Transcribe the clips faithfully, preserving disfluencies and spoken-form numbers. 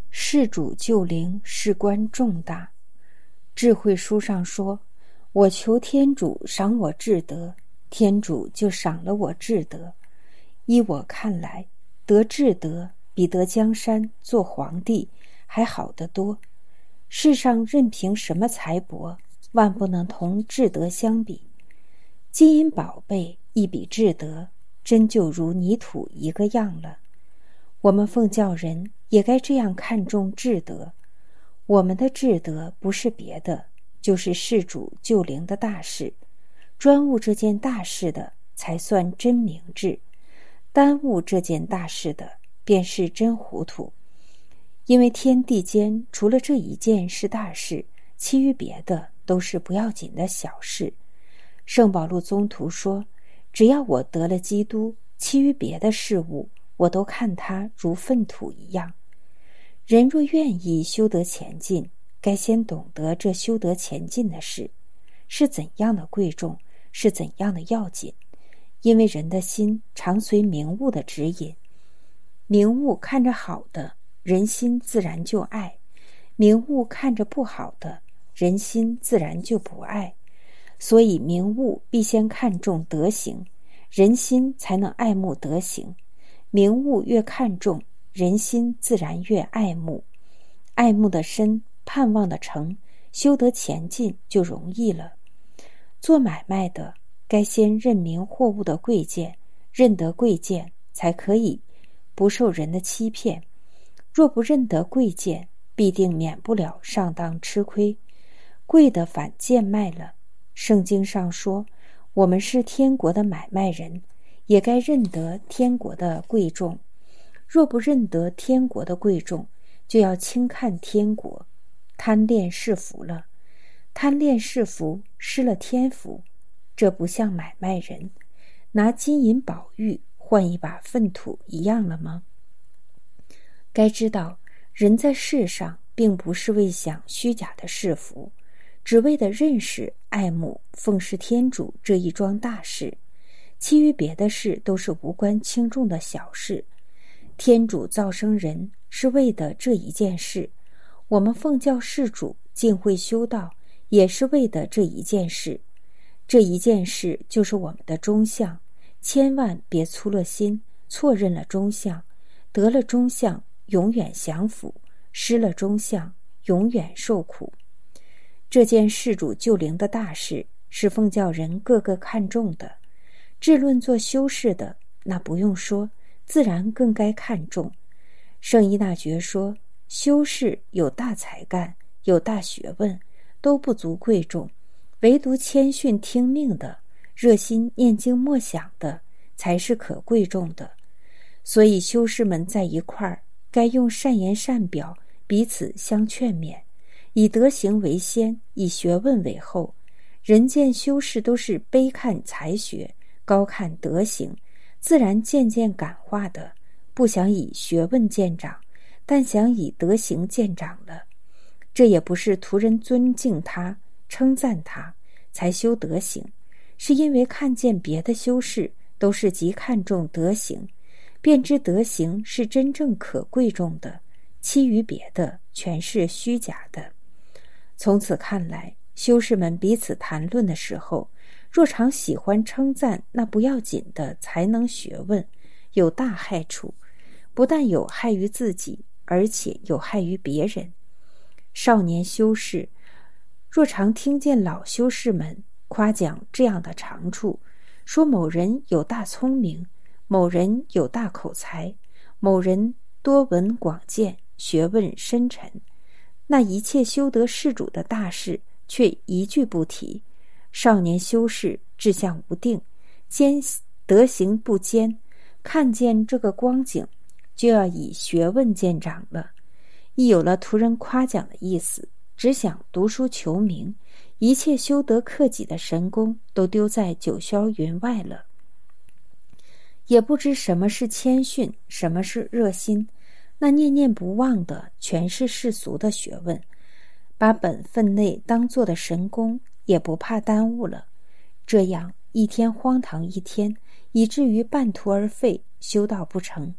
事主救灵，事关重大。智慧书上说，我求天主赏我智德，天主就赏了我智德。依我看来，得智德比得江山做皇帝还好得多。世上任凭什么财帛，万不能同智德相比。金银宝贝一比智德，真就如泥土一个样了。我们奉教人也该这样看重智德。我们的智德不是别的，就是事主救灵的大事。专务这件大事的，才算真明智；耽误这件大事的，便是真糊涂。因为天地间除了这一件是大事，其余别的都是不要紧的小事。圣保禄宗徒说，只要我得了基督，其余别的事物我都看它如粪土一样。人若愿意修德前进，该先懂得这修德前进的事是怎样的贵重，是怎样的要紧。因为人的心常随名物的指引，名物看着好的，人心自然就爱；名物看着不好的，人心自然就不爱。所以名物必先看重德行，人心才能爱慕德行。名物越看重，人心自然越爱慕。爱慕的深，盼望的成，修得前进就容易了。做买卖的该先认明货物的贵贱，认得贵贱，才可以不受人的欺骗。若不认得贵贱，必定免不了上当吃亏，贵的反贱卖了。圣经上说，我们是天国的买卖人，也该认得天国的贵重。若不认得天国的贵重，就要轻看天国，贪恋世福了。贪恋世福，失了天福，这不像买卖人拿金银宝玉换一把粪土一样了吗？该知道，人在世上并不是为享虚假的世福，只为的认识、爱慕、奉事天主这一桩大事，其余别的事都是无关轻重的小事。天主造生人是为的这一件事，我们奉教事主进会修道也是为的这一件事。这一件事就是我们的中相，千万别粗了心，错认了中相。得了中相，永远享福；失了中相，永远受苦。这件事主救灵的大事，是奉教人个个看重的。至论做修士的，那不用说，自然更该看重。圣依纳爵说，修士有大才干，有大学问，都不足贵重，唯独谦逊听命的，热心念经默想的，才是可贵重的。所以修士们在一块儿，该用善言善表，彼此相劝勉，以德行为先，以学问为后。人见修士都是卑看才学，高看德行，自然渐渐感化的，不想以学问见长，但想以德行见长了。这也不是图人尊敬他、称赞他才修德行，是因为看见别的修士都是极看重德行，便知德行是真正可贵重的，其余别的全是虚假的。从此看来，修士们彼此谈论的时候，若常喜欢称赞那不要紧的才能学问，有大害处，不但有害于自己，而且有害于别人。少年修士若常听见老修士们夸奖这样的长处，说某人有大聪明，某人有大口才，某人多闻广见，学问深沉，那一切修得事主的大事却一句不提。少年修士志向无定，坚德行不坚，看见这个光景，就要以学问见长了。一有了图人夸奖的意思，只想读书求名，一切修得克己的神功都丢在九霄云外了。也不知什么是谦逊，什么是热心，那念念不忘的全是世俗的学问，把本分内当做的神功也不怕耽误了。这样一天荒唐一天，以至于半途而废，修道不成。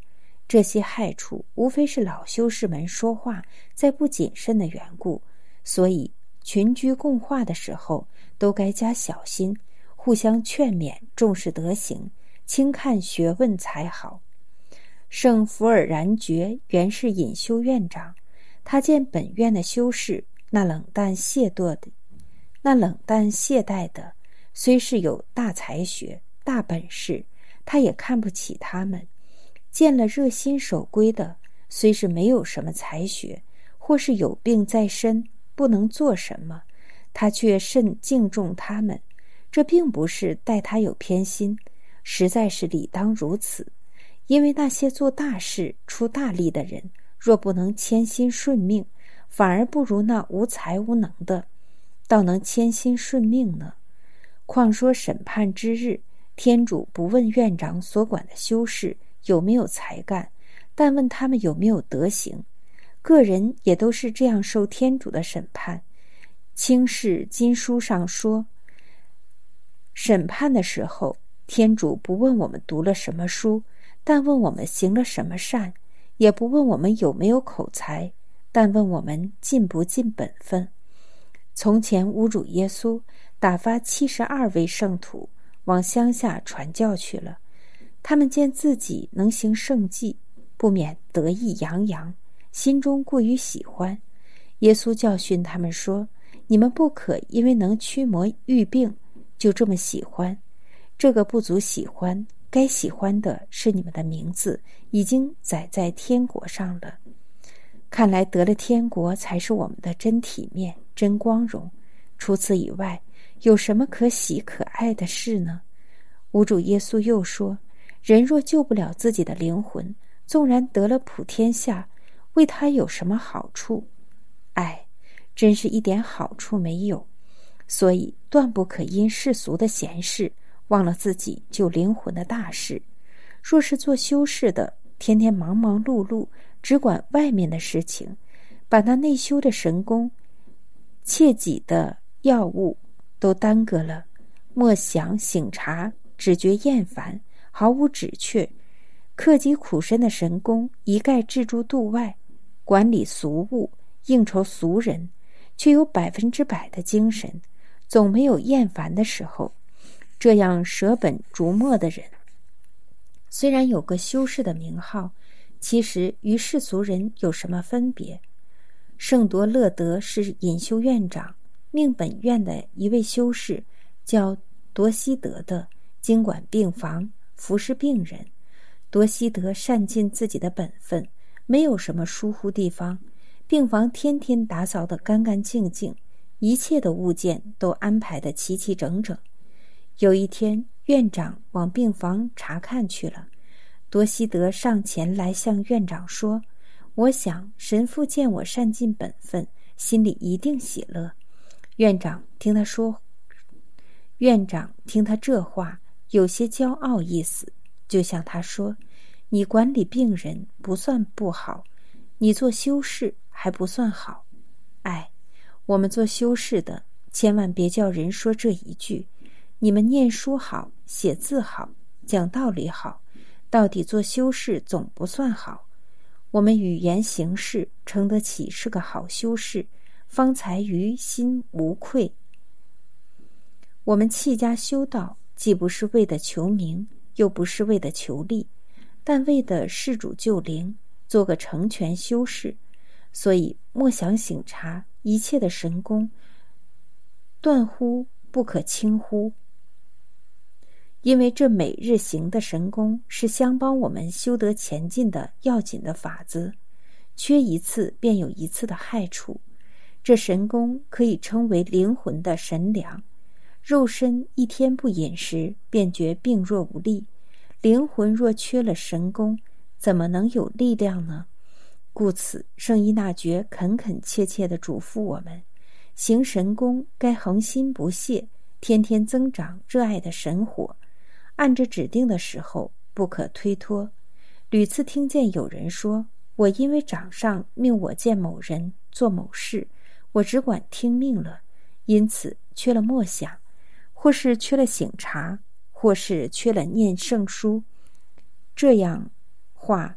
这些害处无非是老修士们说话再不谨慎的缘故，所以群居共话的时候都该加小心，互相劝勉，重视德行，轻看学问才好。圣福尔然觉原是隐修院长，他见本院的修士那冷淡懈惰的那冷淡懈怠的，虽是有大才学大本事，他也看不起他们；见了热心守规的，虽是没有什么才学，或是有病在身不能做什么，他却甚敬重他们。这并不是待他有偏心，实在是理当如此。因为那些做大事出大力的人，若不能谦心顺命，反而不如那无才无能的倒能谦心顺命呢。况说审判之日，天主不问院长所管的修士有没有才干，但问他们有没有德行。个人也都是这样受天主的审判。清世经书上说，审判的时候，天主不问我们读了什么书，但问我们行了什么善；也不问我们有没有口才，但问我们尽不尽本分。从前吾主耶稣打发七十二位圣徒往乡下传教去了，他们见自己能行圣迹，不免得意洋洋，心中过于喜欢。耶稣教训他们说，你们不可因为能驱魔愈病就这么喜欢，这个不足喜欢，该喜欢的是你们的名字已经载在天国上了。看来得了天国才是我们的真体面真光荣，除此以外有什么可喜可爱的事呢？吾主耶稣又说，人若救不了自己的灵魂，纵然得了普天下，为他有什么好处？哎，真是一点好处没有。所以断不可因世俗的闲事忘了自己救灵魂的大事。若是做修士的天天忙忙碌碌，只管外面的事情，把那内修的神功切己的要务都耽搁了，默想醒察，只觉厌烦，毫无止却，克己苦身的神功一概置诸度外，管理俗务，应酬俗人，却有百分之百的精神，总没有厌烦的时候。这样舍本逐末的人，虽然有个修士的名号，其实与世俗人有什么分别？圣多乐德是隐修院长，命本院的一位修士叫多西德的，经管病房，服侍病人。多西德善尽自己的本分，没有什么疏忽地方，病房天天打扫得干干净净，一切的物件都安排得齐齐整整。有一天，院长往病房查看去了，多西德上前来向院长说，我想神父见我善尽本分，心里一定喜乐。院长听他说院长听他这话有些骄傲意思，就向他说，你管理病人不算不好，你做修士还不算好。哎，我们做修士的千万别叫人说这一句，你们念书好，写字好，讲道理好，到底做修士总不算好。我们语言行事称得起是个好修士，方才于心无愧。我们弃家修道，既不是为的求名，又不是为的求利，但为的事主救灵，做个成全修士。所以莫想省察一切的神功，断乎不可轻忽。因为这每日行的神功是相帮我们修得前进的要紧的法子，缺一次便有一次的害处。这神功可以称为灵魂的神粮，肉身一天不饮食，便觉病弱无力。灵魂若缺了神功，怎么能有力量呢？故此，圣依纳爵恳恳切切地嘱咐我们，行神功该恒心不懈，天天增长热爱的神火，按着指定的时候不可推脱。屡次听见有人说，我因为掌上命我见某人做某事，我只管听命了，因此缺了默想，或是缺了省察，或是缺了念圣书。这样话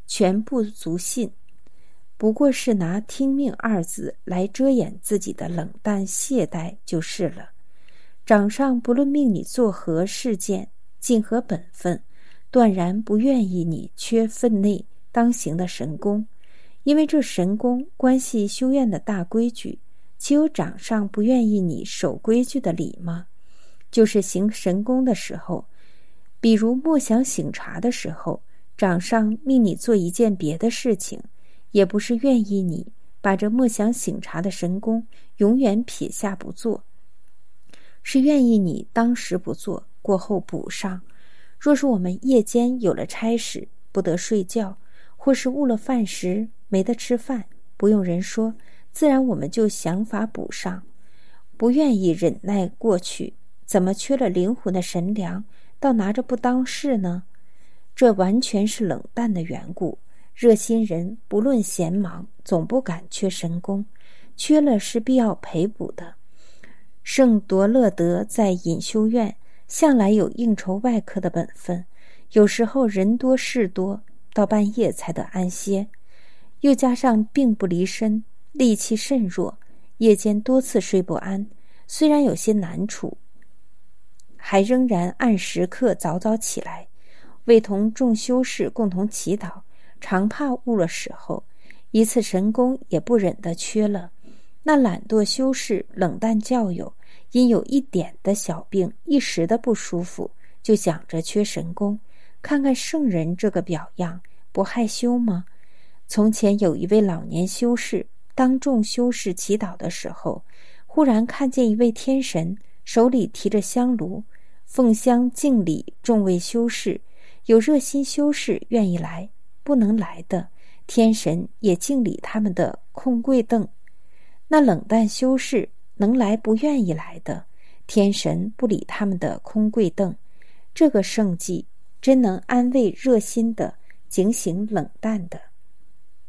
全不足信，不过是拿听命二字来遮掩自己的冷淡懈怠就是了。掌上不论命你做何事件，尽合本分，断然不愿意你缺分内当行的神功，因为这神功关系修院的大规矩，岂有掌上不愿意你守规矩的理吗？就是行神功的时候，比如默想醒察的时候，掌上命你做一件别的事情，也不是愿意你把这默想醒察的神功永远撇下不做，是愿意你当时不做，过后补上。若是我们夜间有了差事，不得睡觉，或是误了饭时没得吃饭，不用人说，自然我们就想法补上，不愿意忍耐过去，怎么缺了灵魂的神粮，倒拿着不当事呢？这完全是冷淡的缘故。热心人不论闲忙，总不敢缺神功，缺了是必要赔补的。圣铎乐德在隐修院向来有应酬外客的本分，有时候人多事多，到半夜才得安歇，又加上病不离身，力气甚弱，夜间多次睡不安，虽然有些难处，还仍然按时刻早早起来，为同众修士共同祈祷，常怕误了时候，一次神功也不忍得缺了。那懒惰修士冷淡教友，因有一点的小病，一时的不舒服，就想着缺神功。看看圣人这个表样，不害羞吗？从前有一位老年修士，当众修士祈祷的时候，忽然看见一位天神手里提着香炉，奉香敬礼众位修士，有热心修士愿意来，不能来的，天神也敬礼他们的空跪凳。那冷淡修士能来不愿意来的，天神不理他们的空跪凳。这个圣迹真能安慰热心的，警醒冷淡的。